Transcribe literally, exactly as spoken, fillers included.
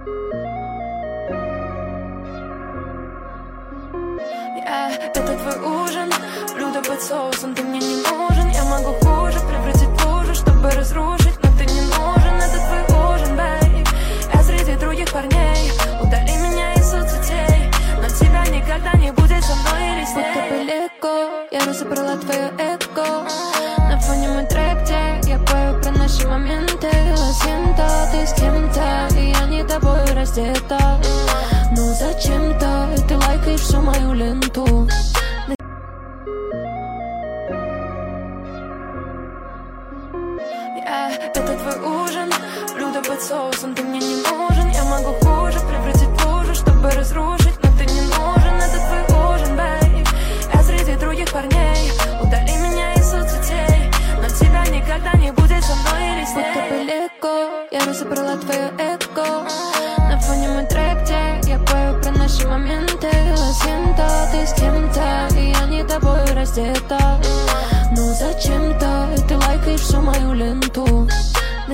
Я, это твой ужин, блюдо под соусом, ты мне не нужен. Я могу хуже превратить в лужу, чтобы разрушить, но ты не нужен. Это твой ужин, бэйб. Я среди других парней, удали меня из соцсетей, но тебя никогда не будет со мной или с ней. Будто бы легко, я разобрала твое эго. На фоне мой трек, где я пою про наши моменты. Lo siento, ты с кем-то, и я не тобой раздета. Но зачем-то ты лайкаешь всю мою ленту. Я, это твой ужин, блюдо под соусом, ты мне не нужен. Я могу хуже превратить в лужу, чтобы разрушить, но ты не нужен. Это твой ужин, бэйб. Я среди других парней, удали меня из соцсетей, но тебя никогда не будет со мной или с ней. Будто бы легко, я разобрала твое эго. На фоне мой трек, где я пою про наши моменты. Lo siento, ты с кем-то, и я не тобой раздета. Но зачем-то ты лайкаешь всю мою ленту.